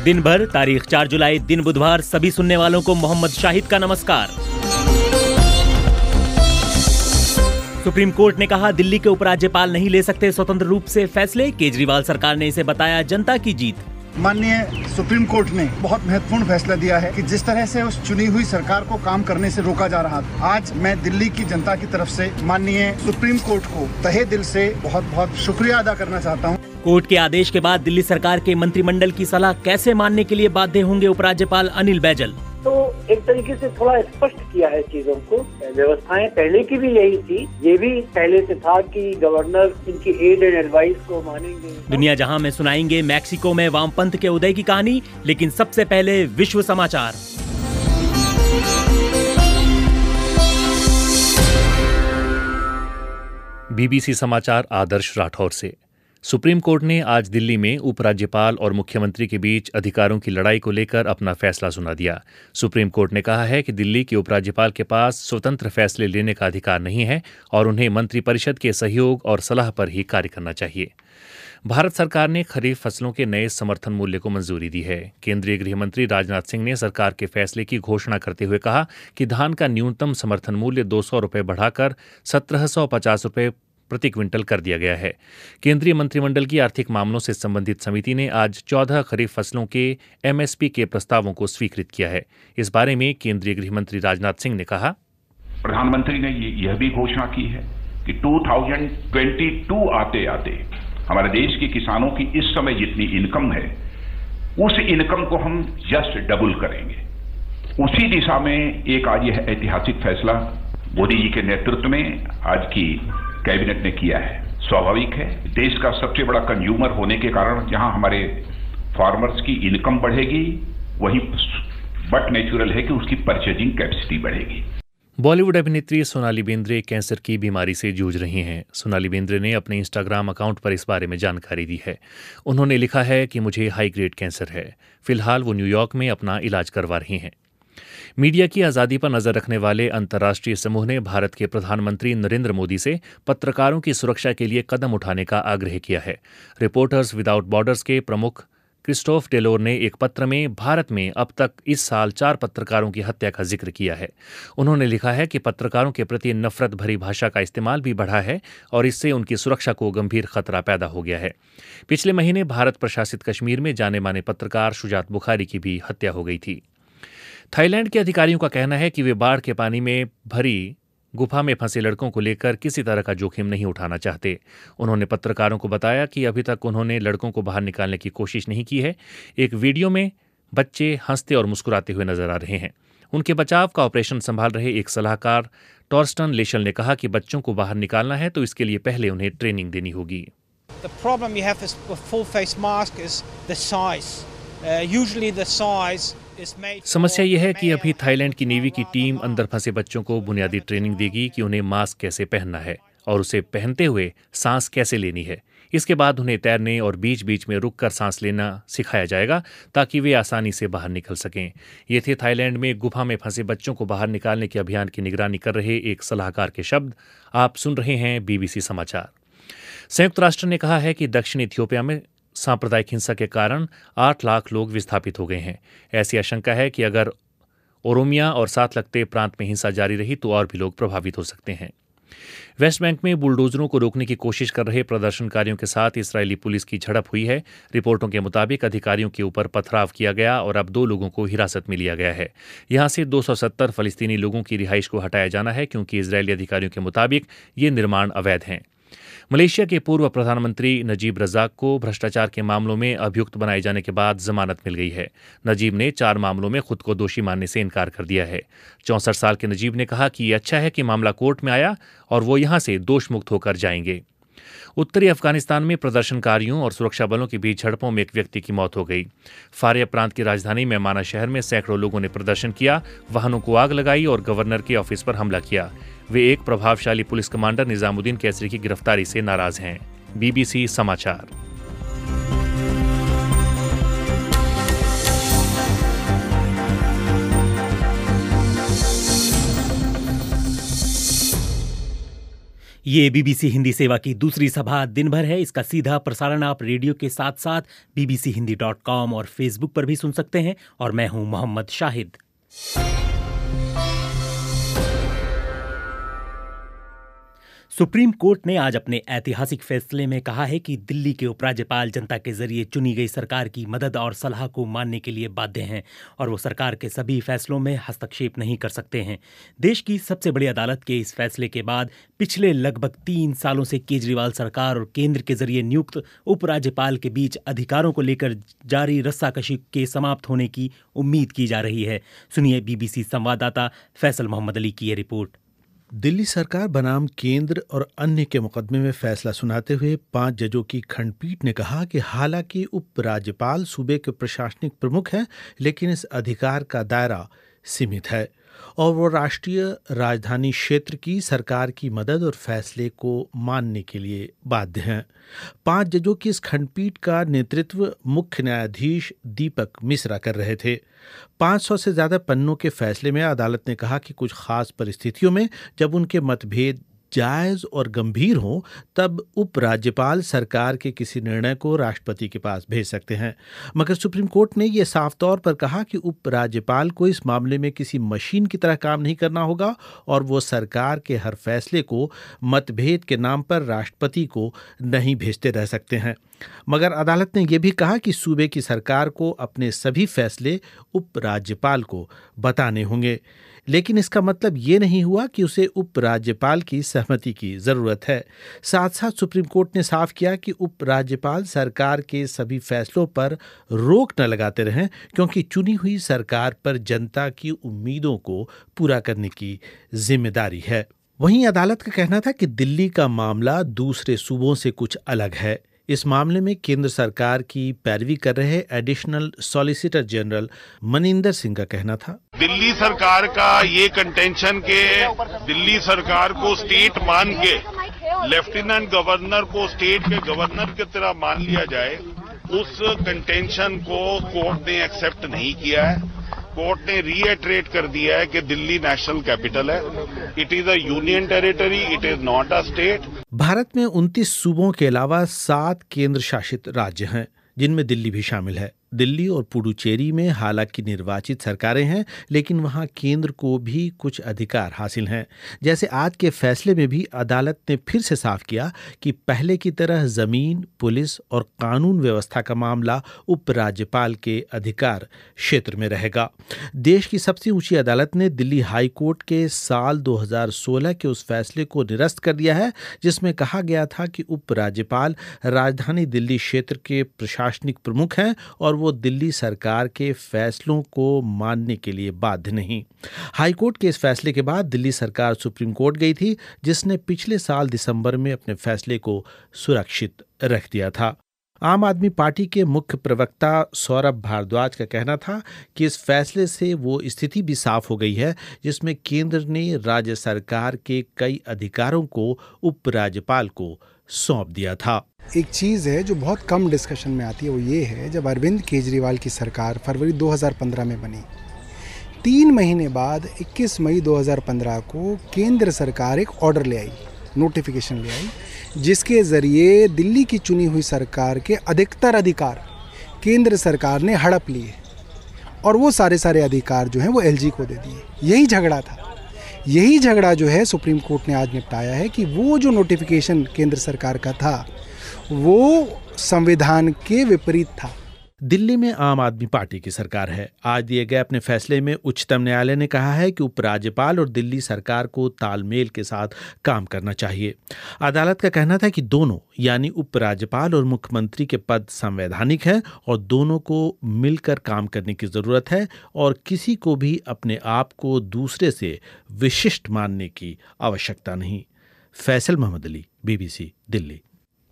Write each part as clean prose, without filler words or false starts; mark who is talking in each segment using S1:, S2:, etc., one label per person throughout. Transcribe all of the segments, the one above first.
S1: दिन भर तारीख 4 जुलाई दिन बुधवार। सभी सुनने वालों को मोहम्मद शाहिद का नमस्कार। सुप्रीम कोर्ट ने कहा दिल्ली के उपराज्यपाल नहीं ले सकते स्वतंत्र रूप से फैसले। केजरीवाल सरकार ने इसे बताया जनता की जीत।
S2: माननीय सुप्रीम कोर्ट ने बहुत महत्वपूर्ण फैसला दिया है कि जिस तरह से उस चुनी हुई सरकार को काम करने से रोका जा रहा था, आज मैं दिल्ली की जनता की तरफ से माननीय सुप्रीम कोर्ट को तहे दिल से बहुत बहुत शुक्रिया अदा करना चाहता हूं।
S1: कोर्ट के आदेश के बाद दिल्ली सरकार के मंत्रिमंडल की सलाह कैसे मानने के लिए बाध्य होंगे उपराज्यपाल अनिल बैजल।
S3: तो एक तरीके से थोड़ा स्पष्ट किया है चीजों को। व्यवस्थाएं पहले की भी यही थी, ये भी पहले से था कि गवर्नर इनकी एड एंड एडवाइस को मानेंगे।
S1: दुनिया जहां में सुनाएंगे मैक्सिको में वामपंथ के उदय की कहानी, लेकिन सबसे पहले विश्व समाचार।
S4: बीबीसी समाचार आदर्श राठौर से। सुप्रीम कोर्ट ने आज दिल्ली में उपराज्यपाल और मुख्यमंत्री के बीच अधिकारों की लड़ाई को लेकर अपना फैसला सुना दिया। सुप्रीम कोर्ट ने कहा है कि दिल्ली के उपराज्यपाल के पास स्वतंत्र फैसले लेने का अधिकार नहीं है और उन्हें मंत्रिपरिषद के सहयोग और सलाह पर ही कार्य करना चाहिए। भारत सरकार ने खरीफ फसलों के नए समर्थन मूल्य को मंजूरी दी है। केंद्रीय गृह मंत्री राजनाथ सिंह ने सरकार के फैसले की घोषणा करते हुए कहा कि धान का न्यूनतम समर्थन मूल्य 200 रुपये बढ़ाकर 1750 रुपये प्रति क्विंटल कर दिया गया है। केंद्रीय मंत्रिमंडल की आर्थिक मामलों से संबंधित समिति ने आज 14 खरीफ फसलों के एमएसपी के प्रस्तावों को स्वीकृत किया है। इस बारे में केंद्रीय गृह मंत्री राजनाथ सिंह ने कहा,
S5: प्रधानमंत्री ने यह भी घोषणा की है कि 2022 आते आते हमारे देश के किसानों की इस समय जितनी इनकम है, उस इनकम को हम जस्ट डबल करेंगे। उसी दिशा में एक आज यह ऐतिहासिक फैसला मोदी जी के नेतृत्व में आज की कैबिनेट ने किया है। स्वाभाविक है, देश का सबसे बड़ा कंज्यूमर होने के कारण जहां हमारे फार्मर्स की इनकम बढ़ेगी, वही बट नेचुरल है कि उसकी परचेजिंग कैपेसिटी बढ़ेगी।
S4: बॉलीवुड अभिनेत्री सोनाली बेंद्रे कैंसर की बीमारी से जूझ रही हैं। सोनाली बेंद्रे ने अपने इंस्टाग्राम अकाउंट पर इस बारे में जानकारी दी है। उन्होंने लिखा है कि मुझे हाई ग्रेड कैंसर है। फिलहाल वो न्यूयॉर्क में अपना इलाज करवा रही हैं। मीडिया की आज़ादी पर नजर रखने वाले अंतर्राष्ट्रीय समूह ने भारत के प्रधानमंत्री नरेंद्र मोदी से पत्रकारों की सुरक्षा के लिए कदम उठाने का आग्रह किया है। रिपोर्टर्स विदाउट बॉर्डर्स के प्रमुख क्रिस्टोफ टेलोर ने एक पत्र में भारत में अब तक इस साल 4 पत्रकारों की हत्या का जिक्र किया है। उन्होंने लिखा है कि पत्रकारों के प्रति नफरत भरी भाषा का इस्तेमाल भी बढ़ा है और इससे उनकी सुरक्षा को गंभीर खतरा पैदा हो गया है। पिछले महीने भारत प्रशासित कश्मीर में जाने माने पत्रकार शुजात बुखारी की भी हत्या हो गई थी। थाईलैंड के अधिकारियों का कहना है कि वे बाढ़ के पानी में भरी गुफा में फंसे लड़कों को लेकर किसी तरह का जोखिम नहीं उठाना चाहते। उन्होंने पत्रकारों को बताया कि अभी तक उन्होंने लड़कों को बाहर निकालने की कोशिश नहीं की है। एक वीडियो में बच्चे हंसते और मुस्कुराते हुए नजर आ रहे हैं। उनके बचाव का ऑपरेशन संभाल रहे एक सलाहकार टॉर्स्टन लेशल ने कहा कि बच्चों को बाहर निकालना है तो इसके लिए पहले उन्हें ट्रेनिंग देनी होगी।
S6: The problem you have with full face mask is the size. Usually the size
S4: समस्या यह है कि अभी थाईलैंड की नेवी की टीम अंदर फंसे बच्चों को बुनियादी ट्रेनिंग देगी कि उन्हें मास्क कैसे पहनना है और उसे पहनते हुए सांस कैसे लेनी है। इसके बाद उन्हें तैरने और बीच बीच में रुककर सांस लेना सिखाया जाएगा ताकि वे आसानी से बाहर निकल सकें। ये थे थाईलैंड में गुफा में फंसे बच्चों को बाहर निकालने के अभियान की निगरानी कर रहे एक सलाहकार के शब्द। आप सुन रहे हैं बीबीसी समाचार। संयुक्त राष्ट्र ने कहा है कि दक्षिण इथियोपिया में सांप्रदायिक हिंसा के कारण 8 लाख लोग विस्थापित हो गए हैं। ऐसी आशंका है कि अगर ओरोमिया और साथ लगते प्रांत में हिंसा जारी रही तो और भी लोग प्रभावित हो सकते हैं। वेस्ट बैंक में बुलडोजरों को रोकने की कोशिश कर रहे प्रदर्शनकारियों के साथ इस्राएली पुलिस की झड़प हुई है। रिपोर्टों के मुताबिक अधिकारियों के ऊपर पथराव किया गया और अब 2 लोगों को हिरासत में लिया गया है। यहां से 270 फलस्तीनी लोगों की रिहाइश को हटाया जाना है क्योंकि इजरायली अधिकारियों के मुताबिक ये निर्माण अवैध हैं। मलेशिया के पूर्व प्रधानमंत्री नजीब रजाक को भ्रष्टाचार के मामलों में अभियुक्त बनाए जाने के बाद जमानत मिल गई है। नजीब ने 4 मामलों में खुद को दोषी मानने से इनकार कर दिया है। 64 साल के नजीब ने कहा कि ये अच्छा है कि मामला कोर्ट में आया और वो यहां से दोष मुक्त होकर जाएंगे। उत्तरी अफगानिस्तान में प्रदर्शनकारियों और सुरक्षा बलों के बीच झड़पों में एक व्यक्ति की मौत हो गई। फारिया प्रांत की राजधानी मैमाना शहर में सैकड़ों लोगों ने प्रदर्शन किया, वाहनों को आग लगाई और गवर्नर के ऑफिस पर हमला किया। वे एक प्रभावशाली पुलिस कमांडर निजामुद्दीन कैसरी की गिरफ्तारी से नाराज हैं। बीबीसी समाचार।
S1: ये बीबीसी हिंदी सेवा की दूसरी सभा दिन भर है। इसका सीधा प्रसारण आप रेडियो के साथ साथ bbchohindi.com और फेसबुक पर भी सुन सकते हैं। और मैं हूं मोहम्मद शाहिद। सुप्रीम कोर्ट ने आज अपने ऐतिहासिक फैसले में कहा है कि दिल्ली के उपराज्यपाल जनता के जरिए चुनी गई सरकार की मदद और सलाह को मानने के लिए बाध्य हैं और वो सरकार के सभी फैसलों में हस्तक्षेप नहीं कर सकते हैं। देश की सबसे बड़ी अदालत के इस फैसले के बाद पिछले लगभग 3 सालों से केजरीवाल सरकार और केंद्र के जरिए नियुक्त उपराज्यपाल के बीच अधिकारों को लेकर जारी रस्साकशी के समाप्त होने की उम्मीद की जा रही है। सुनिए बीबीसी संवाददाता फैसल मोहम्मद अली की ये रिपोर्ट।
S7: दिल्ली सरकार बनाम केंद्र और अन्य के मुकदमे में फैसला सुनाते हुए 5 जजों की खंडपीठ ने कहा कि हालांकि उपराज्यपाल सूबे के प्रशासनिक प्रमुख हैं, लेकिन इस अधिकार का दायरा सीमित है और वो राष्ट्रीय राजधानी क्षेत्र की सरकार की मदद और फैसले को मानने के लिए बाध्य हैं। 5 जजों की इस खंडपीठ का नेतृत्व मुख्य न्यायाधीश दीपक मिश्रा कर रहे थे। 500 से ज्यादा पन्नों के फैसले में अदालत ने कहा कि कुछ खास परिस्थितियों में जब उनके मतभेद जायज और गंभीर हों, तब उपराज्यपाल सरकार के किसी निर्णय को राष्ट्रपति के पास भेज सकते हैं। मगर सुप्रीम कोर्ट ने यह साफ तौर पर कहा कि उपराज्यपाल को इस मामले में किसी मशीन की तरह काम नहीं करना होगा और वो सरकार के हर फैसले को मतभेद के नाम पर राष्ट्रपति को नहीं भेजते रह सकते हैं। मगर अदालत ने यह भी कहा कि सूबे की सरकार को अपने सभी फैसले उपराज्यपाल को बताने होंगे, लेकिन इसका मतलब ये नहीं हुआ कि उसे उपराज्यपाल की सहमति की जरूरत है। साथ साथ सुप्रीम कोर्ट ने साफ किया कि उपराज्यपाल सरकार के सभी फैसलों पर रोक न लगाते रहें, क्योंकि चुनी हुई सरकार पर जनता की उम्मीदों को पूरा करने की जिम्मेदारी है। वहीं अदालत का कहना था कि दिल्ली का मामला दूसरे सूबों से कुछ अलग है। इस मामले में केंद्र सरकार की पैरवी कर रहे additional solicitor general Maninder Singh का कहना था,
S8: दिल्ली सरकार का ये कंटेंशन के दिल्ली सरकार को स्टेट मान के लेफ्टिनेंट गवर्नर को स्टेट के गवर्नर की तरह मान लिया जाए, उस कंटेंशन को कोर्ट ने एक्सेप्ट नहीं किया है। कोर्ट ने रीएटरेट कर दिया है कि दिल्ली नेशनल कैपिटल है, it is a union territory, it is not a state.
S7: Bharat में 29 सूबों के अलावा 7 केंद्र शासित राज्य हैं, जिनमें दिल्ली भी शामिल है। दिल्ली और पुडुचेरी में हालांकि निर्वाचित सरकारें हैं, लेकिन वहां केंद्र को भी कुछ अधिकार हासिल हैं। जैसे आज के फैसले में भी अदालत ने फिर से साफ किया कि पहले की तरह जमीन, पुलिस और कानून व्यवस्था का मामला उपराज्यपाल के अधिकार क्षेत्र में रहेगा। देश की सबसे ऊंची अदालत ने दिल्ली हाई कोर्ट के साल 2016 के उस फैसले को निरस्त कर दिया है, जिसमें कहा गया था कि उपराज्यपाल राजधानी दिल्ली क्षेत्र के प्रशासनिक प्रमुख हैं और वो दिल्ली सरकार के फैसलों को मानने के लिए बाध्य नहीं। हाईकोर्ट के इस फैसले के बाद दिल्ली सरकार सुप्रीम कोर्ट गई थी, जिसने पिछले साल दिसंबर में अपने फैसले को सुरक्षित रख दिया था। आम आदमी पार्टी के मुख्य प्रवक्ता सौरभ भारद्वाज का कहना था कि इस फैसले से वो स्थिति भी साफ हो गई है, जिसमें केंद्र ने राज्य सरकार के कई अधिकारों को उपराज्यपाल को सौंप दिया था।
S9: एक चीज़ है जो बहुत कम डिस्कशन में आती है, वो ये है जब अरविंद केजरीवाल की सरकार फरवरी 2015 में बनी, 3 महीने बाद 21 मई 2015 को केंद्र सरकार एक ऑर्डर ले आई, नोटिफिकेशन ले आई, जिसके ज़रिए दिल्ली की चुनी हुई सरकार के अधिकतर अधिकार केंद्र सरकार ने हड़प लिए और वो सारे अधिकार जो हैं वो एलजी को दे दिए। यही झगड़ा था। यही झगड़ा जो है सुप्रीम कोर्ट ने आज निपटाया है कि वो जो नोटिफिकेशन केंद्र सरकार का था वो संविधान के विपरीत था।
S7: दिल्ली में आम आदमी पार्टी की सरकार है। आज दिए गए अपने फैसले में उच्चतम न्यायालय ने कहा है कि उपराज्यपाल और दिल्ली सरकार को तालमेल के साथ काम करना चाहिए। अदालत का कहना था कि दोनों यानी उपराज्यपाल और मुख्यमंत्री के पद संवैधानिक हैं और दोनों को मिलकर काम करने की जरूरत है और किसी को भी अपने आप को दूसरे से विशिष्ट मानने की आवश्यकता नहीं। फैसल मोहम्मद अली, बीबीसी, दिल्ली।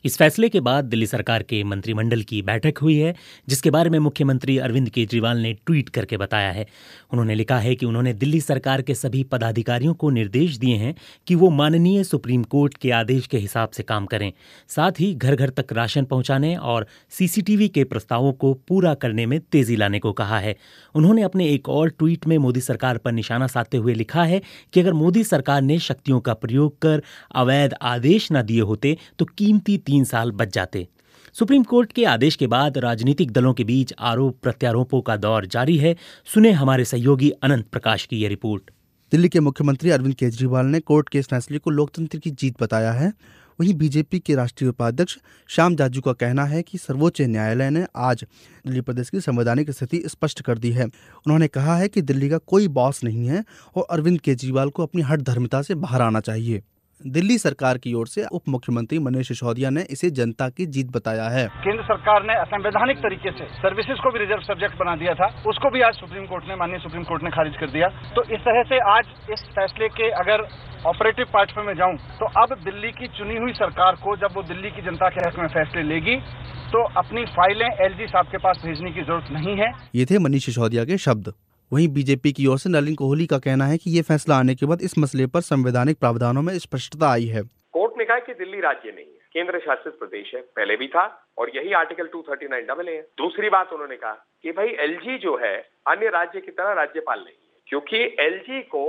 S1: इस फैसले के बाद दिल्ली सरकार के मंत्रिमंडल की बैठक हुई है, जिसके बारे में मुख्यमंत्री अरविंद केजरीवाल ने ट्वीट करके बताया है। उन्होंने लिखा है कि उन्होंने दिल्ली सरकार के सभी पदाधिकारियों को निर्देश दिए हैं कि वो माननीय सुप्रीम कोर्ट के आदेश के हिसाब से काम करें। साथ ही घर घर तक राशन पहुंचाने और सीसीटीवी के प्रस्तावों को पूरा करने में तेजी लाने को कहा है। उन्होंने अपने एक और ट्वीट में मोदी सरकार पर निशाना साधते हुए लिखा है कि अगर मोदी सरकार ने शक्तियों का प्रयोग कर अवैध आदेश न दिए होते तो कीमती 3 साल बच जाते। सुप्रीम कोर्ट के आदेश के बाद राजनीतिक दलों के बीच आरोप प्रत्यारोपों का दौर जारी है। सुने हमारे सहयोगी अनंत प्रकाश की यह रिपोर्ट।
S10: दिल्ली के मुख्यमंत्री अरविंद केजरीवाल ने कोर्ट के इस फैसले को लोकतंत्र की जीत बताया है। वहीं बीजेपी के राष्ट्रीय उपाध्यक्ष श्याम जाजू का कहना है कि सर्वोच्च न्यायालय ने आज दिल्ली प्रदेश की संवैधानिक स्थिति स्पष्ट कर दी है। उन्होंने कहा है कि दिल्ली का कोई बॉस नहीं है और अरविंद केजरीवाल को अपनी हठधर्मिता से बाहर आना चाहिए। दिल्ली सरकार की ओर से उप मुख्यमंत्री मनीष सिसोदिया ने इसे जनता की जीत बताया है।
S2: केंद्र सरकार ने असंवैधानिक तरीके से सर्विसेज को भी रिजर्व सब्जेक्ट बना दिया था, उसको भी आज माननीय सुप्रीम कोर्ट ने खारिज कर दिया। तो इस तरह से आज इस फैसले के अगर ऑपरेटिव पार्ट में जाऊं तो अब दिल्ली की चुनी हुई सरकार को जब वो दिल्ली की जनता के हक में फैसले लेगी तो अपनी फाइलें एलजी साहब के पास भेजने की जरूरत नहीं है।
S10: ये थे मनीष सिसोदिया के शब्द। वहीं बीजेपी की ओर से नलिन कोहली का कहना है कि ये फैसला आने के बाद इस मसले पर संवैधानिक प्रावधानों में स्पष्टता आई है।
S11: कोर्ट ने कहा कि दिल्ली राज्य नहीं है, केंद्र शासित प्रदेश है, पहले भी था और यही आर्टिकल 239AA है। दूसरी बात उन्होंने कहा कि भाई एलजी जो है अन्य राज्य की तरह राज्यपाल नहीं है, क्योंकि एलजी को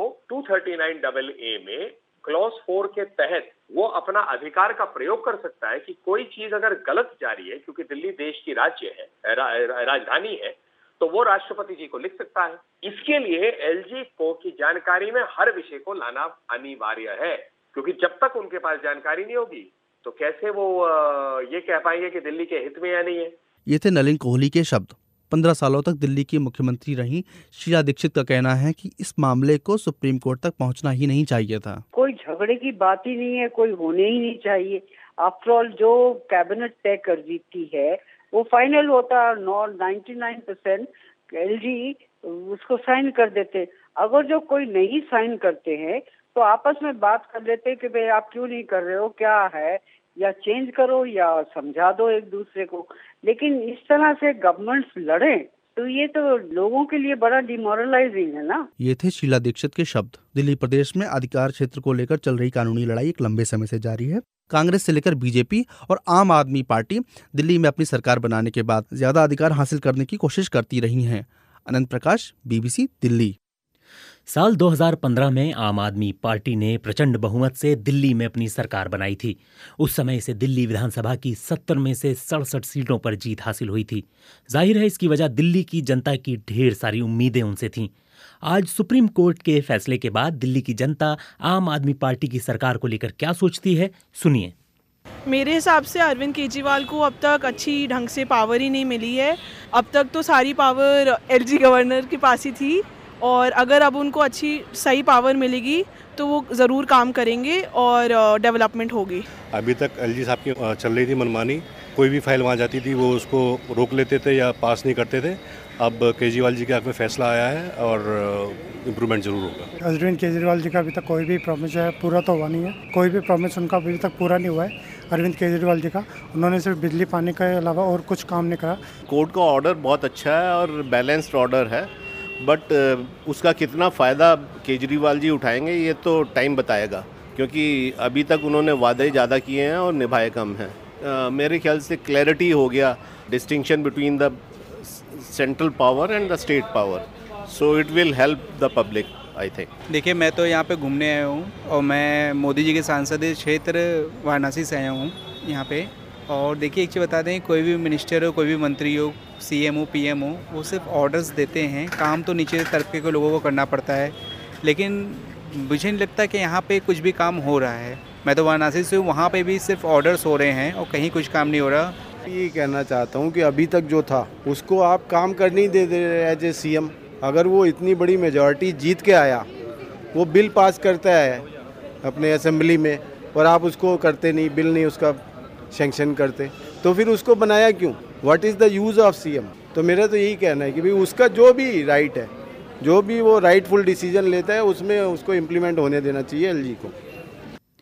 S11: 239AA में क्लॉज 4 के तहत वो अपना अधिकार का प्रयोग कर सकता है कि कोई चीज अगर गलत जा रही है, क्योंकि दिल्ली देश की राज्य है, राजधानी है, तो वो राष्ट्रपति जी को लिख सकता है। इसके लिए एलजी को की जानकारी में हर विषय को लाना अनिवार्य है, क्योंकि जब तक उनके पास जानकारी नहीं होगी तो कैसे वो ये कह पाएंगे कि दिल्ली के हित में या नहीं है।
S10: ये थे नलिन कोहली के शब्द। 15 सालों तक दिल्ली की मुख्यमंत्री रही शीला दीक्षित का कहना है कि इस मामले को सुप्रीम कोर्ट तक पहुंचना ही नहीं चाहिए था।
S3: कोई झगड़े की बात ही नहीं है, कोई होने ही नहीं चाहिए। आफ्टर ऑल जो कैबिनेट तय कर देती है वो फाइनल होता है। 99% एलजी उसको साइन कर देते। अगर जो कोई नहीं साइन करते हैं तो आपस में बात कर लेते कि भाई आप क्यों नहीं कर रहे हो, क्या है, या चेंज करो या समझा दो एक दूसरे को। लेकिन इस तरह से गवर्नमेंट्स लड़े तो ये तो लोगों के लिए बड़ा डिमोरलाइजिंग है ना।
S10: ये थे शीला दीक्षित के शब्द। दिल्ली प्रदेश में अधिकार क्षेत्र को लेकर चल रही कानूनी लड़ाई एक लंबे समय से जारी है। कांग्रेस से लेकर बीजेपी और आम आदमी पार्टी दिल्ली में अपनी सरकार बनाने के बाद ज्यादा अधिकार हासिल करने की कोशिश करती रही हैं। अनंत प्रकाश, BBC, दिल्ली।
S1: साल 2015 में आम आदमी पार्टी ने प्रचंड बहुमत से दिल्ली में अपनी सरकार बनाई थी। उस समय इसे दिल्ली विधानसभा की 70 में से 67 सीटों पर जीत हासिल हुई थी। जाहिर है इसकी वजह दिल्ली की जनता की ढेर सारी उम्मीदें उनसे थीं। आज सुप्रीम कोर्ट के फैसले के बाद दिल्ली की जनता आम आदमी पार्टी की सरकार को लेकर क्या सोचती है, सुनिए।
S12: मेरे हिसाब से अरविंद केजरीवाल को अब तक अच्छी ढंग से पावर ही नहीं मिली है। अब तक तो सारी पावर एलजी गवर्नर के पास ही थी और अगर अब उनको अच्छी सही पावर मिलेगी तो वो ज़रूर काम करेंगे और डेवलपमेंट होगी।
S13: अभी तक एलजी साहब की चल रही थी मनमानी, कोई भी फाइल वहाँ जाती थी वो उसको रोक लेते थे या पास नहीं करते थे। अब केजरीवाल जी के हक में फैसला आया है और इम्प्रूवमेंट जरूर होगा।
S14: अरविंद केजरीवाल जी का अभी तक कोई भी प्रॉमिस है पूरा तो हुआ नहीं है, कोई भी प्रॉमिस उनका अभी तक पूरा नहीं हुआ है अरविंद केजरीवाल जी का। उन्होंने सिर्फ बिजली पानी के अलावा और कुछ काम नहीं करा।
S15: कोर्ट का ऑर्डर बहुत अच्छा है और बैलेंस्ड ऑर्डर है, बट उसका कितना फ़ायदा केजरीवाल जी उठाएंगे ये तो टाइम बताएगा, क्योंकि अभी तक उन्होंने वादे ज़्यादा किए हैं और निभाए कम हैं। मेरे ख्याल से क्लैरिटी हो गया, distinction between the central power and the state power, so it will help the public I think.
S16: देखिए, मैं तो यहाँ पे घूमने आया हूँ और मैं मोदी जी के सांसदीय क्षेत्र वाराणसी से आया हूँ यहाँ पे। और देखिए एक चीज़ बता दें, कोई भी मिनिस्टर हो, कोई भी मंत्री हो, CM हो, PM हो, वो सिर्फ ऑर्डर्स देते हैं। काम तो नीचे तबके के लोगों को करना पड़ता है, लेकिन मुझे नहीं लगता कि यहाँ पे कुछ भी काम हो रहा है। मैं तो वाराणसी से हूँ, वहाँ पे भी सिर्फ ऑर्डर्स हो रहे हैं और कहीं कुछ काम नहीं हो रहा।
S17: ये कहना चाहता हूँ कि अभी तक जो था उसको आप काम करने ही दे रहे एज ए CM। अगर वो इतनी बड़ी मेजॉरिटी जीत के आया, वो बिल पास करता है अपने असेंबली में और आप उसको करते नहीं, बिल नहीं उसका सैंक्शन करते, तो फिर उसको बनाया क्यों? What is the use of CM? तो मेरा तो यही कहना है कि भाई उसका जो भी राइट है, जो भी वो राइटफुल डिसीजन लेता है, उसमें उसको इम्प्लीमेंट होने देना चाहिए LG को।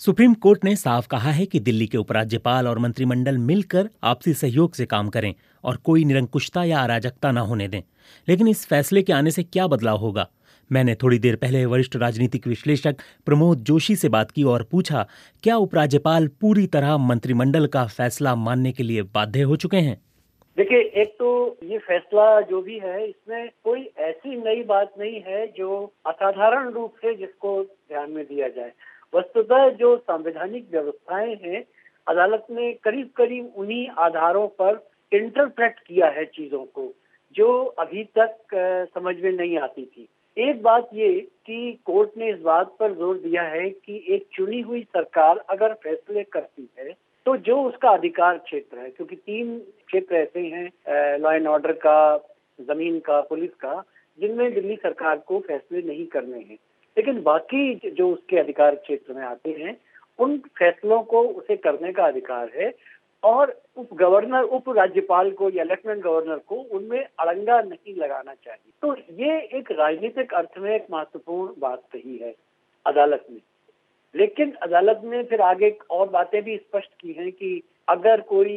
S1: सुप्रीम कोर्ट ने साफ कहा है कि दिल्ली के उपराज्यपाल और मंत्रिमंडल मिलकर आपसी सहयोग से काम करें और कोई निरंकुशता या अराजकता न होने दें। लेकिन इस फैसले के आने से क्या बदलाव होगा? मैंने थोड़ी देर पहले वरिष्ठ राजनीतिक विश्लेषक प्रमोद जोशी से बात की और पूछा, क्या उपराज्यपाल पूरी तरह मंत्रिमंडल का फैसला मानने के लिए बाध्य हो चुके हैं?
S18: देखिए, एक तो ये फैसला जो भी है इसमें कोई ऐसी नई बात नहीं है जो असाधारण रूप से जिसको ध्यान में दिया जाए। वस्तुतः जो संवैधानिक व्यवस्थाएं हैं, अदालत ने करीब करीब उन्हीं आधारों पर इंटरप्रेट किया है चीजों को, जो अभी तक समझ में नहीं आती थी। एक बात ये कि कोर्ट ने इस बात पर जोर दिया है कि एक चुनी हुई सरकार अगर फैसले करती है तो जो उसका अधिकार क्षेत्र है, क्योंकि 3 क्षेत्र ऐसे हैं, लॉ एंड ऑर्डर का, जमीन का, पुलिस का, जिनमें दिल्ली सरकार को फैसले नहीं करने हैं, लेकिन बाकी जो उसके अधिकार क्षेत्र में आते हैं उन फैसलों को उसे करने का अधिकार है और उप राज्यपाल को या लेफ्टिनेंट गवर्नर को उनमें अड़ंगा नहीं लगाना चाहिए। तो ये एक राजनीतिक अर्थ में एक महत्वपूर्ण बात कही है अदालत ने। लेकिन अदालत ने फिर आगे और बातें भी स्पष्ट की हैं कि अगर कोई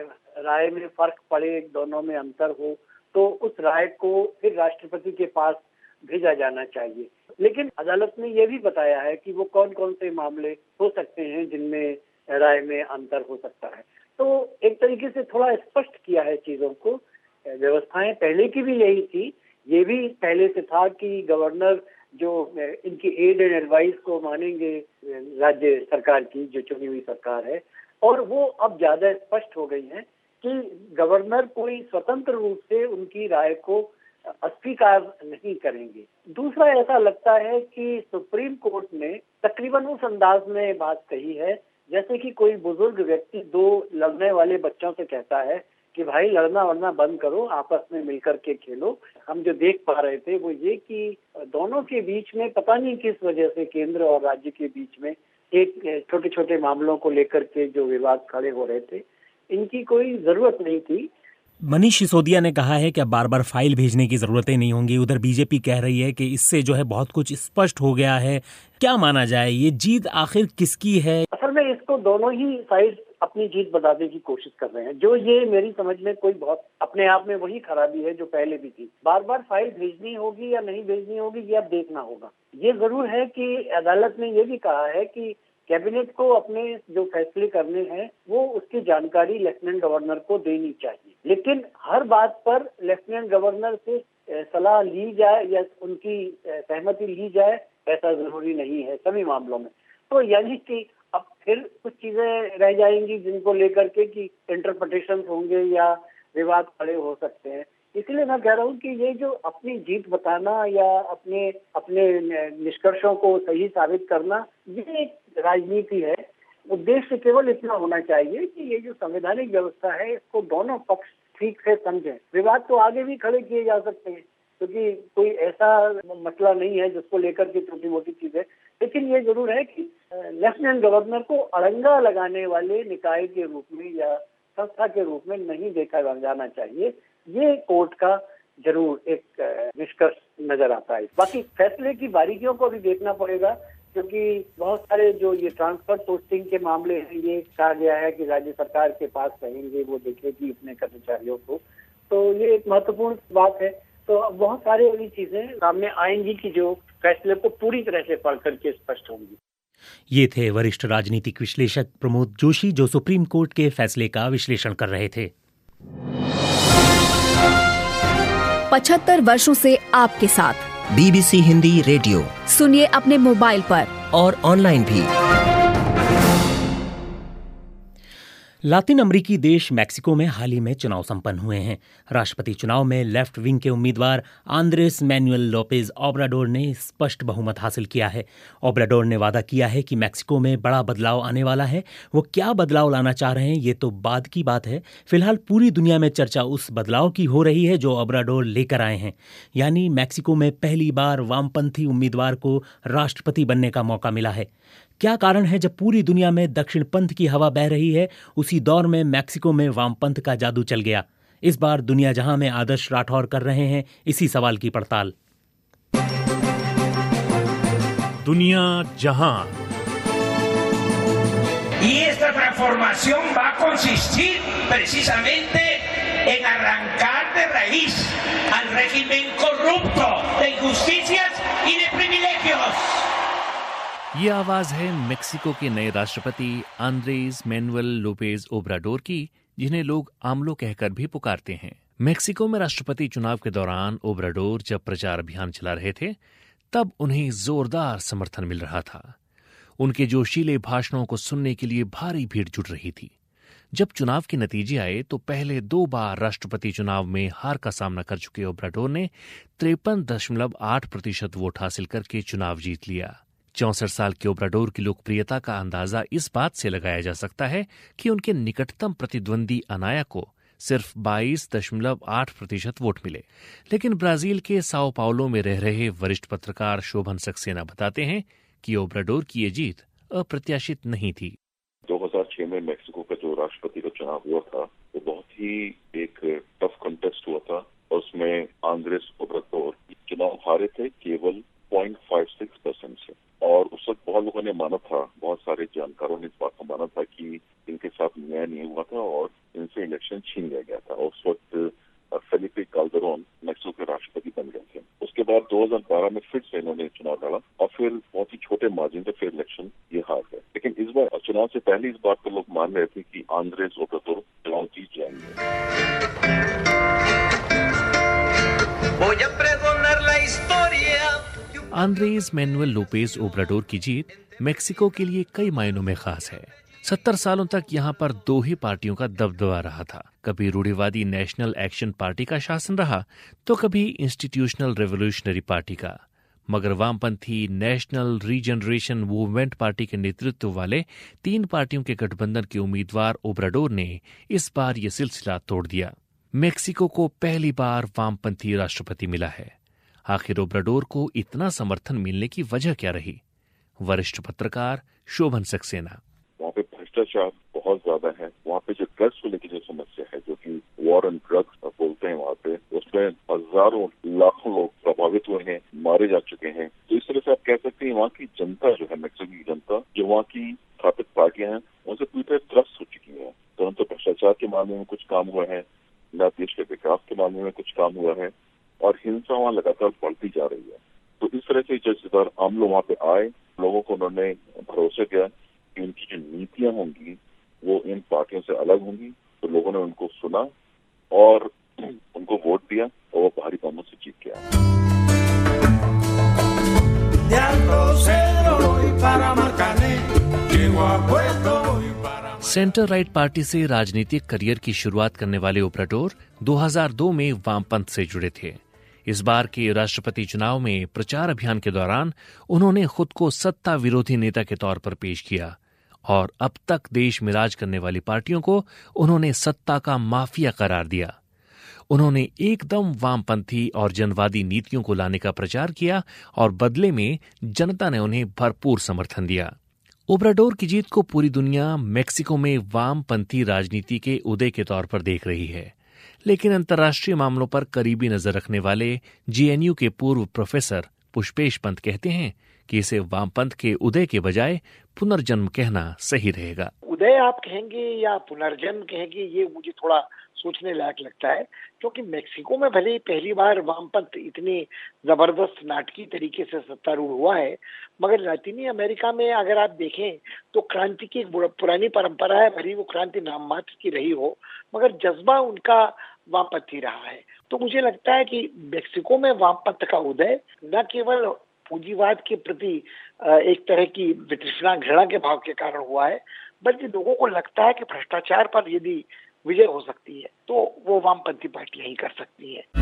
S18: राय में फर्क पड़े, दोनों में अंतर हो, तो उस राय को फिर राष्ट्रपति के पास भेजा जाना चाहिए। लेकिन अदालत ने यह भी बताया है कि वो कौन कौन से मामले हो सकते हैं जिनमें राय में अंतर हो सकता है। तो एक तरीके से थोड़ा स्पष्ट किया है चीजों को। व्यवस्थाएं पहले की भी यही थी, ये भी पहले से था कि गवर्नर जो इनकी एड एंड एडवाइस को मानेंगे राज्य सरकार की, जो चुनी हुई सरकार है, और वो अब ज्यादा स्पष्ट हो गई है कि गवर्नर कोई स्वतंत्र रूप से उनकी राय को अस्वीकार नहीं करेंगे। दूसरा, ऐसा लगता है कि सुप्रीम कोर्ट ने तकरीबन उस अंदाज में बात कही है जैसे कि कोई बुजुर्ग व्यक्ति 2 लड़ने वाले बच्चों से कहता है कि भाई लड़ना वड़ना बंद करो, आपस में मिलकर के खेलो। हम जो देख पा रहे थे वो ये कि दोनों के बीच में पता नहीं किस वजह से केंद्र और राज्य के बीच में एक छोटे छोटे मामलों को लेकर के जो विवाद खड़े हो रहे थे, इनकी कोई जरूरत नहीं थी।
S1: मनीष सिसोदिया ने कहा है कि अब बार बार फाइल भेजने की जरूरतें नहीं होंगी। उधर बीजेपी कह रही है कि इससे जो है बहुत कुछ स्पष्ट हो गया है। क्या माना जाए, ये जीत आखिर किसकी है?
S18: असल में इसको दोनों ही साइड अपनी जीत बताने की कोशिश कर रहे हैं। जो ये मेरी समझ में कोई बहुत अपने आप में वही खराबी है जो पहले भी थी। बार बार फाइल भेजनी होगी या नहीं भेजनी होगी ये अब देखना होगा। ये जरूर है कि अदालत ने ये भी कहा है कि कैबिनेट को अपने जो फैसले करने हैं वो उसकी जानकारी लेफ्टिनेंट गवर्नर को देनी चाहिए, लेकिन हर बात पर लेफ्टिनेंट गवर्नर से सलाह ली जाए या उनकी सहमति ली जाए ऐसा जरूरी नहीं है सभी मामलों में। तो यानी कि अब फिर कुछ चीजें रह जाएंगी जिनको लेकर के कि इंटरप्रिटेशन होंगे या विवाद खड़े हो सकते हैं। इसलिए मैं कह रहा हूँ कि ये जो अपनी जीत बताना या अपने निष्कर्षों को सही साबित करना, ये एक राजनीति है। उद्देश्य केवल इतना होना चाहिए कि ये जो संवैधानिक व्यवस्था है इसको दोनों पक्ष ठीक से समझें। विवाद तो आगे भी खड़े किए जा सकते हैं क्योंकि कोई ऐसा मसला नहीं है जिसको लेकर के छोटी मोटी चीजें, लेकिन ये जरूर है कि लेफ्टिनेंट गवर्नर को अड़ंगा लगाने वाले निकाय के रूप में या संस्था के रूप में नहीं देखा जाना चाहिए। ये कोर्ट का जरूर एक निष्कर्ष नजर आता है। बाकी फैसले की बारीकियों को भी देखना पड़ेगा क्योंकि बहुत सारे जो ये ट्रांसफर पोस्टिंग के मामले हैं, ये कहा गया है कि राज्य सरकार के पास रहेंगे, वो देखेगी अपने कर्मचारियों को, तो ये एक महत्वपूर्ण बात है। तो अब बहुत सारी ऐसी चीजें सामने आएंगी कि जो फैसले को पूरी तरह से पढ़ करके स्पष्ट होंगी।
S1: ये थे वरिष्ठ राजनीतिक विश्लेषक प्रमोद जोशी जो सुप्रीम कोर्ट के फैसले का विश्लेषण कर रहे थे।
S19: 75 वर्षों से आपके साथ
S20: BBC हिंदी रेडियो
S19: सुनिए अपने मोबाइल पर
S20: और ऑनलाइन भी।
S1: लातिन अमेरिकी देश मेक्सिको में हाल ही में चुनाव संपन्न हुए हैं। राष्ट्रपति चुनाव में लेफ्ट विंग के उम्मीदवार आंद्रेस मैनुएल लोपेज ओब्राडोर ने स्पष्ट बहुमत हासिल किया है। ओब्राडोर ने वादा किया है कि मेक्सिको में बड़ा बदलाव आने वाला है। वो क्या बदलाव लाना चाह रहे हैं ये तो बाद की बात है। फिलहाल पूरी दुनिया में चर्चा उस बदलाव की हो रही है जो ओब्राडोर लेकर आए हैं, यानी मेक्सिको में पहली बार वामपंथी उम्मीदवार को राष्ट्रपति बनने का मौका मिला है। क्या कारण है जब पूरी दुनिया में दक्षिण पंथ की हवा बह रही है, उसी दौर में मेक्सिको में वामपंथ का जादू चल गया। इस बार दुनिया जहां में आदर्श राठौर कर रहे हैं इसी सवाल की पड़ताल।
S4: दुनिया जहां
S21: transformación va a consistir precisamente en arrancar de raíz al régimen corrupto de injusticias y de privilegios.
S4: ये आवाज है मेक्सिको के नए राष्ट्रपति आंद्रेस मैनुएल लोपेज ओब्राडोर की, जिन्हें लोग आमलो कहकर भी पुकारते हैं। मेक्सिको में राष्ट्रपति चुनाव के दौरान ओब्राडोर जब प्रचार अभियान चला रहे थे, तब उन्हें जोरदार समर्थन मिल रहा था। उनके जोशीले भाषणों को सुनने के लिए भारी भीड़ जुट रही थी। जब चुनाव के नतीजे आए तो पहले 2 बार राष्ट्रपति चुनाव में हार का सामना कर चुके ओब्राडोर ने 53.8% वोट हासिल करके चुनाव जीत लिया। 64 साल के ओब्राडोर की लोकप्रियता का अंदाजा इस बात से लगाया जा सकता है कि उनके निकटतम प्रतिद्वंदी अनाया को सिर्फ 22.8% वोट मिले। लेकिन ब्राजील के साओ पाउलो में रह रहे वरिष्ठ पत्रकार शोभन सक्सेना बताते हैं कि ओब्राडोर की ये जीत अप्रत्याशित नहीं थी।
S22: 2006 में मेक्सिको का जो राष्ट्रपति का चुनाव हुआ था वो बहुत ही एक टफ कंटेस्ट हुआ था और उसमें आंद्रेस ओब्राडोर चुनाव हारे थे केवल 0.56% से। और उस वक्त बहुत लोगों ने माना था, बहुत सारे जानकारों ने इस बात को माना था कि इनके साथ न्याय नहीं हुआ था और इनसे इलेक्शन छीन लिया गया था। और उस वक्त फेलिपे कैल्डेरॉन मेक्सिको के राष्ट्रपति बन गए थे। उसके बाद 2012 में फिर से इन्होंने चुनाव लड़ा और फिर बहुत ही छोटे मार्जिन से फिर इलेक्शन ये हार गए। लेकिन इस बार चुनाव से पहले इस बात को लोग मान रहे थे कि आंद्रेस ओब्राडोर चुनाव जीत जाएंगे।
S4: आंद्रेस मैनुएल लोपेज ओब्राडोर की जीत मेक्सिको के लिए कई मायनों में खास है। 70 सालों तक यहाँ पर 2 ही पार्टियों का दबदबा रहा था। कभी रूढ़िवादी नेशनल एक्शन पार्टी का शासन रहा तो कभी इंस्टीट्यूशनल रेवोल्यूशनरी पार्टी का। मगर वामपंथी नेशनल रीजनरेशन मूवमेंट पार्टी के नेतृत्व वाले 3 पार्टियों के गठबंधन के उम्मीदवार ओब्राडोर ने इस बार ये सिलसिला तोड़ दिया। मेक्सिको को पहली बार वामपंथी राष्ट्रपति मिला है। आखिर ओब्राडोर को इतना समर्थन मिलने की वजह क्या रही? वरिष्ठ पत्रकार शोभन सक्सेना।
S22: वहाँ पे भ्रष्टाचार बहुत ज्यादा है। वहाँ पे जो ड्रग्स को लेकर जो समस्या है, जो कि वॉर एंड ड्रग्स बोलते हैं, वहाँ पे उसमें हजारों लाखों लोग प्रभावित हुए हैं, मारे जा चुके हैं। तो इस तरह से आप कह सकते हैं वहाँ की जनता जो है, मेक्सिको की जनता, जो वहाँ की स्थापित पार्टियां हैं, उनसे पूरी तरह त्रस्त हो चुकी है। तो हम तो भ्रष्टाचार के मामले में कुछ काम हुआ है, न देश के विकास के मामले में कुछ काम हुआ है, और हिंसा वहाँ लगातार बढ़ती जा रही है। तो इस तरह से जब आम लोग वहाँ पे आए, लोगों को उन्होंने भरोसा किया कि उनकी जो नीतियां होंगी वो इन पार्टियों से अलग होंगी। तो लोगों ने उनको सुना और उनको वोट दिया और वो भारी बहुमत से जीत गया।
S4: सेंटर राइट पार्टी से राजनीतिक करियर की शुरुआत करने वाले ओब्राडोर 2002 में वामपंथ से जुड़े थे। इस बार के राष्ट्रपति चुनाव में प्रचार अभियान के दौरान उन्होंने खुद को सत्ता विरोधी नेता के तौर पर पेश किया और अब तक देश में राज करने वाली पार्टियों को उन्होंने सत्ता का माफिया करार दिया। उन्होंने एकदम वामपंथी और जनवादी नीतियों को लाने का प्रचार किया और बदले में जनता ने उन्हें भरपूर समर्थन दिया। ओब्राडोर की जीत को पूरी दुनिया मेक्सिको में वामपंथी राजनीति के उदय के तौर पर देख रही है। लेकिन अंतर्राष्ट्रीय मामलों पर करीबी नजर रखने वाले जेएनयू के पूर्व प्रोफेसर पुष्पेश पंत कहते हैं कि इसे वामपंथ के उदय के बजाय पुनर्जन्म कहना सही रहेगा।
S23: उदय आप कहेंगे या पुनर्जन्म कहेंगे, ये मुझे थोड़ा सोचने लायक लगता है, क्योंकि मेक्सिको में भले ही पहली बार वामपंथ इतनी जबरदस्त नाटकीय तरीके से सत्तारूढ़ हुआ है, मगर लातीनी अमेरिका में अगर आप देखें तो क्रांति की एक पुरानी परंपरा है। भले वो क्रांति नाम मात्र की रही हो, मगर जज्बा उनका वामपंथी रहा है। तो मुझे लगता है कि मेक्सिको में वामपंथ का उदय न केवल पूंजीवाद के प्रति एक तरह की वितृष्णा घृणा के भाव के कारण हुआ है, बल्कि लोगों को लगता है कि भ्रष्टाचार पर यदि विजय हो सकती है तो वो वामपंथी पार्टियां ही कर सकती हैं।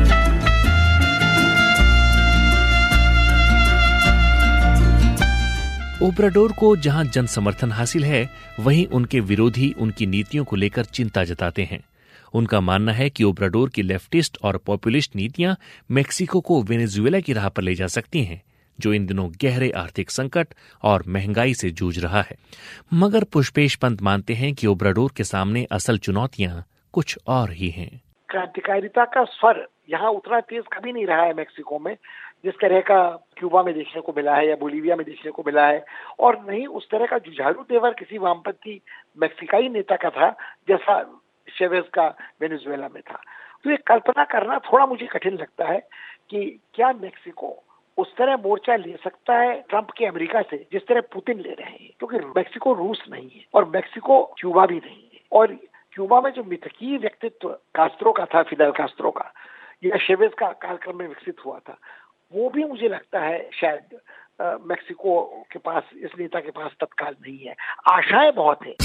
S4: ओब्राडोर को जहां जन समर्थन हासिल है, वहीं उनके विरोधी उनकी नीतियों को लेकर चिंता जताते हैं। उनका मानना है कि ओब्राडोर की लेफ्टिस्ट और पॉपुलिस्ट नीतियां मेक्सिको को वेनेजुएला की राह पर ले जा सकती हैं, जो इन दिनों गहरे आर्थिक संकट और महंगाई से जूझ रहा है। मगर पुष्पेश पंत मानते हैं कि ओब्राडोर के सामने असल चुनौतियां कुछ और ही हैं।
S23: क्रांतिकारिता का स्वर यहाँ उतना तेज कभी नहीं रहा है मेक्सिको में, जिस तरह का क्यूबा में देखने को मिला है या बोलीविया में देखने को मिला है, और नहीं उस तरह का जुझारू तेवर किसी वामपंथी मैक्सिकाई नेता का था जैसा शेवेज का वेनेजुएला में था। तो ये कल्पना करना थोड़ा मुझे कठिन लगता है कि क्या मैक्सिको उस तरह मोर्चा ले सकता है ट्रंप के अमेरिका से जिस तरह पुतिन ले रहे हैं, क्योंकि मैक्सिको रूस नहीं है और मैक्सिको क्यूबा भी नहीं है। और क्यूबा में जो मिथकीय व्यक्तित्व कास्त्रो का था, फिदेल कास्त्रो का, या शेवेज का कालक्रम में विकसित हुआ था, वो भी मुझे लगता है शायद मैक्सिको के पास, इस नेता के पास तत्काल नहीं है। आशाएं बहुत है।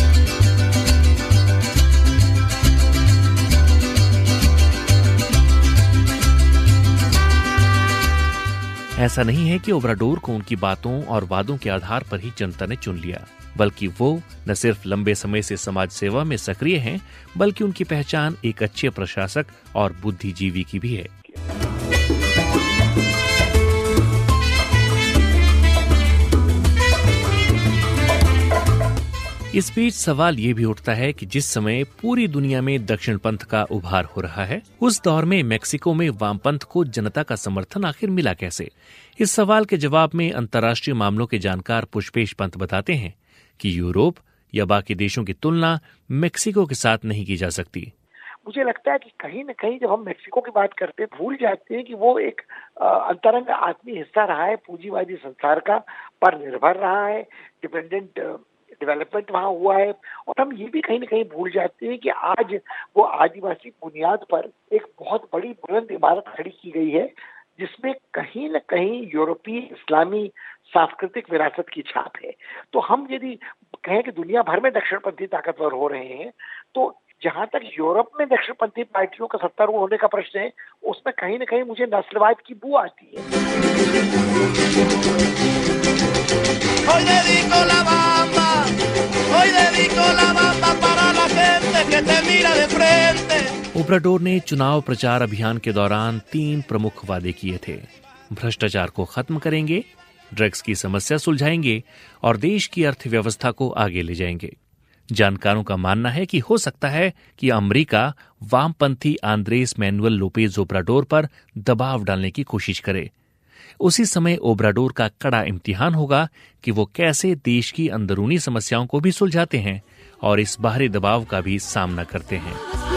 S4: ऐसा नहीं है कि ओब्राडोर को उनकी बातों और वादों के आधार पर ही जनता ने चुन लिया, बल्कि वो न सिर्फ लंबे समय से समाज सेवा में सक्रिय हैं, बल्कि उनकी पहचान एक अच्छे प्रशासक और बुद्धिजीवी की भी है। इस बीच सवाल ये भी उठता है कि जिस समय पूरी दुनिया में दक्षिण पंथ का उभार हो रहा है, उस दौर में मेक्सिको में वामपंथ को जनता का समर्थन आखिर मिला कैसे? इस सवाल के जवाब में अंतर्राष्ट्रीय मामलों के जानकार पुष्पेश पंत बताते हैं कि यूरोप या बाकी देशों की तुलना मेक्सिको के साथ नहीं की जा सकती।
S23: मुझे लगता है कि कहीं न कहीं जब हम मेक्सिको की बात करते हैं, भूल जाते हैं कि वो एक अंतरंग आत्मीय हिस्सा रहा है, पूंजीवादी संसार का पर निर्भर रहा है, डिपेंडेंट डेवलपमेंट वहाँ हुआ है। और हम ये भी कहीं न कहीं भूल जाते हैं कि आज वो आदिवासी बुनियाद पर एक बहुत बड़ी बुलंद इमारत खड़ी की गई है, जिसमें कहीं न कहीं यूरोपीय इस्लामी सांस्कृतिक विरासत की छाप है। तो हम यदि कहें कि दुनिया भर में दक्षिणपंथी ताकतवर हो रहे हैं, तो जहाँ तक यूरोप में दक्षिणपंथी पार्टियों का सत्तारूढ़ होने का प्रश्न है, उसमें कहीं न कहीं मुझे नस्लवाद की बू आती है।
S4: ओब्राडोर ने चुनाव प्रचार अभियान के दौरान 3 प्रमुख वादे किए थे। भ्रष्टाचार को खत्म करेंगे, ड्रग्स की समस्या सुलझाएंगे और देश की अर्थव्यवस्था को आगे ले जाएंगे। जानकारों का मानना है कि हो सकता है कि अमेरिका वामपंथी आंद्रेस मैनुअल लोपेज ओब्राडोर पर दबाव डालने की कोशिश करे। उसी समय ओब्राडोर का कड़ा इम्तिहान होगा कि वो कैसे देश की अंदरूनी समस्याओं को भी सुलझाते हैं और इस बाहरी दबाव का भी सामना करते हैं।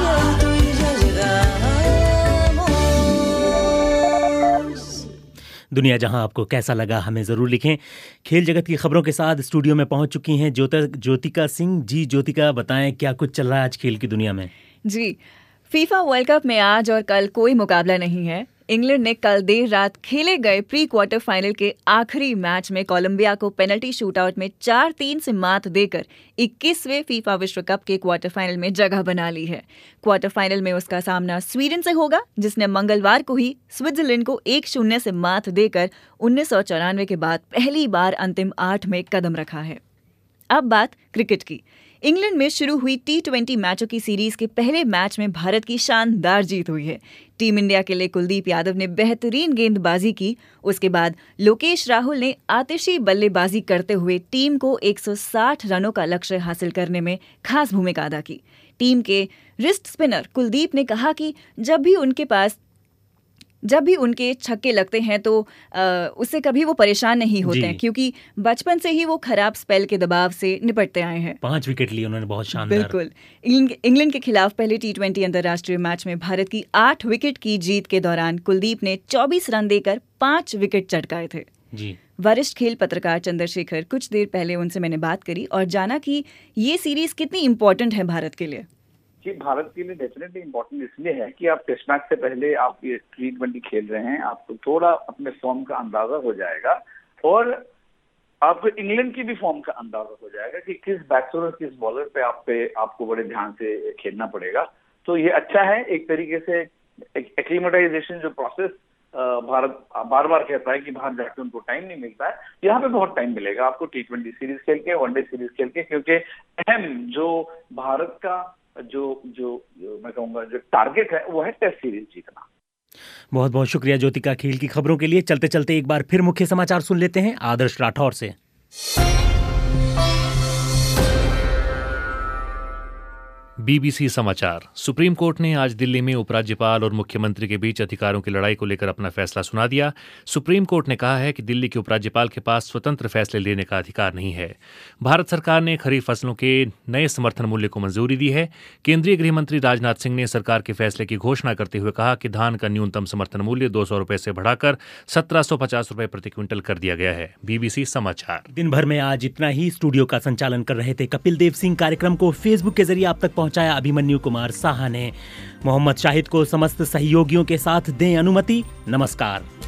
S1: दुनिया जहां आपको कैसा लगा हमें ज़रूर लिखें। खेल जगत की खबरों के साथ स्टूडियो में पहुंच चुकी हैं ज्योतिका सिंह। जी ज्योतिका, बताएं क्या कुछ चल रहा है आज खेल की दुनिया में?
S5: जी, फीफा वर्ल्ड कप में आज और कल कोई मुकाबला नहीं है। इंग्लैंड ने कल देर रात खेले गए प्री क्वार्टर फाइनल के आखिरी मैच में कोलंबिया को पेनल्टी शूटआउट में 4-3 से मात देकर 21वें फीफा विश्व कप के क्वार्टर फाइनल में जगह बना ली है। क्वार्टर फाइनल में उसका सामना स्वीडन से होगा, जिसने मंगलवार को ही स्विट्जरलैंड को 1-0 से मात देकर 1994 के बाद पहली बार अंतिम 8 में कदम रखा है। अब बात क्रिकेट की। इंग्लैंड में शुरू हुई T20 मैचों की सीरीज के पहले मैच में भारत की शानदार जीत हुई है। टीम इंडिया के लिए कुलदीप यादव ने बेहतरीन गेंदबाजी की। उसके बाद लोकेश राहुल ने आतिशी बल्लेबाजी करते हुए टीम को 160 रनों का लक्ष्य हासिल करने में खास भूमिका अदा की। टीम के रिस्ट स्पिनर कुलदीप ने कहा कि जब भी उनके छक्के लगते हैं तो उससे कभी वो परेशान नहीं होते हैं, क्योंकि बचपन से ही वो खराब स्पेल के दबाव से निपटते आए हैं।
S1: 5 विकेट लिए उन्होंने, बहुत शानदार।
S5: बिल्कुल। इंग्लैंड के खिलाफ पहले T20 अंतर्राष्ट्रीय मैच में भारत की 8 विकेट की जीत के दौरान कुलदीप ने 24 रन देकर 5 विकेट चटकाए थे।
S1: जी।
S5: वरिष्ठ खेल पत्रकार चंद्रशेखर, कुछ देर पहले उनसे मैंने बात करी और जाना कि ये सीरीज कितनी इम्पोर्टेंट है भारत के लिए।
S6: कि भारत के लिए डेफिनेटली इम्पोर्टेंट इसलिए है कि आप टेस्ट मैच से पहले आप ये T20 खेल रहे हैं, आपको थोड़ा अपने फॉर्म का अंदाजा हो जाएगा और आपको इंग्लैंड की भी फॉर्म का अंदाजा हो जाएगा कि किस बैट्समैन और किस बॉलर पे आपको बड़े ध्यान से खेलना पड़ेगा। तो ये अच्छा है, एक तरीके से एक्लीमेटाइजेशन जो प्रोसेस भारत बार बार कहता है कि बाहर जाके उनको टाइम नहीं मिलता है, यहाँ पे बहुत टाइम मिलेगा आपको T20 सीरीज खेल के, वनडे सीरीज खेल के, क्योंकि अहम जो भारत का जो मैं कहूँगा जो टारगेट है वो है टेस्ट सीरीज जीतना।
S1: बहुत बहुत शुक्रिया ज्योतिका खेल की खबरों के लिए। चलते चलते एक बार फिर मुख्य समाचार सुन लेते हैं आदर्श राठौर से।
S4: BBC समाचार। सुप्रीम कोर्ट ने आज दिल्ली में उपराज्यपाल और मुख्यमंत्री के बीच अधिकारों की लड़ाई को लेकर अपना फैसला सुना दिया। सुप्रीम कोर्ट ने कहा है कि दिल्ली के उपराज्यपाल के पास स्वतंत्र फैसले लेने का अधिकार नहीं है। भारत सरकार ने खरीफ फसलों के नए समर्थन मूल्य को मंजूरी दी है। केंद्रीय गृह मंत्री राजनाथ सिंह ने सरकार के फैसले की घोषणा करते हुए कहा कि धान का न्यूनतम समर्थन मूल्य 200 रुपए से बढ़ाकर 1750 रुपए प्रति क्विंटल कर दिया गया है। BBC समाचार।
S1: दिन भर में आज इतना ही। स्टूडियो का संचालन कर रहे थे कपिल देव सिंह। कार्यक्रम को फेसबुक के जरिए आप तक पहुंचाया अभिमन्यु कुमार साहा ने। मोहम्मद शाहिद को समस्त सहयोगियों के साथ दें अनुमति। नमस्कार।